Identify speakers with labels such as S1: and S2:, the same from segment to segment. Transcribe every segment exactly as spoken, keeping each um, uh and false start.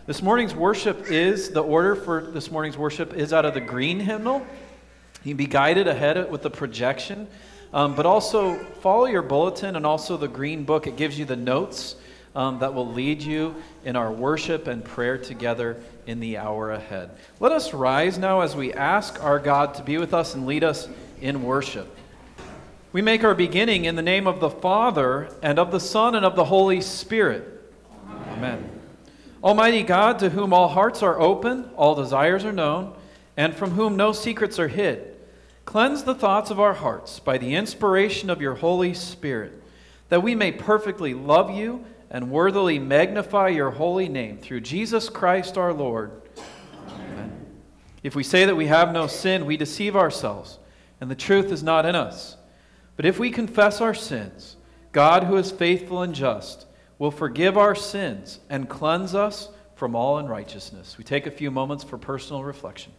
S1: This morning's worship is, the order for this morning's worship is out of the green hymnal. You can be guided ahead with the projection, um, but also follow your bulletin and also the green book. It gives you the notes um, that will lead you in our worship and prayer together in the hour ahead. Let us rise now as we ask our God to be with us and lead us in worship. We make our beginning in the name of the Father, and of the Son, and of the Holy Spirit. Amen. Amen. Almighty God, to whom all hearts are open, all desires are known, and from whom no secrets are hid, cleanse the thoughts of our hearts by the inspiration of your Holy Spirit, that we may perfectly love you and worthily magnify your holy name through Jesus Christ our Lord. Amen. If we say that we have no sin, we deceive ourselves, and the truth is not in us. But if we confess our sins, God, who is faithful and just, will forgive our sins and cleanse us from all unrighteousness. We take a few moments for personal reflection.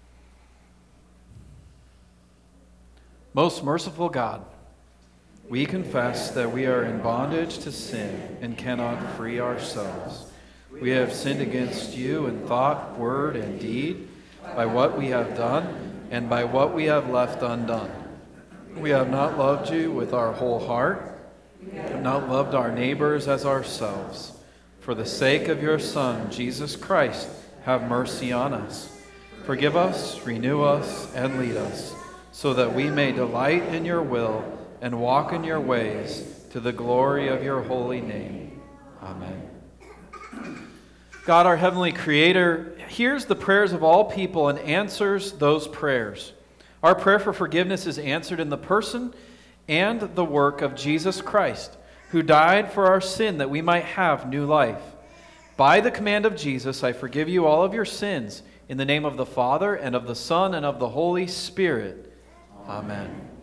S1: Most merciful God, we confess that we are in bondage to sin and cannot free ourselves. We have sinned against you in thought, word, and deed, by what we have done and by what we have left undone. We have not loved you with our whole heart, have not loved our neighbors as ourselves. For the sake of your Son, Jesus Christ, have mercy on us. Forgive us, renew us, and lead us, so that we may delight in your will and walk in your ways, to the glory of your holy name. Amen. God, our heavenly Creator, hears the prayers of all people and answers those prayers. Our prayer for forgiveness is answered in the person and the work of Jesus Christ, who died for our sin that we might have new life. By the command of Jesus, I forgive you all of your sins, in the name of the Father, and of the Son, and of the Holy Spirit. Amen.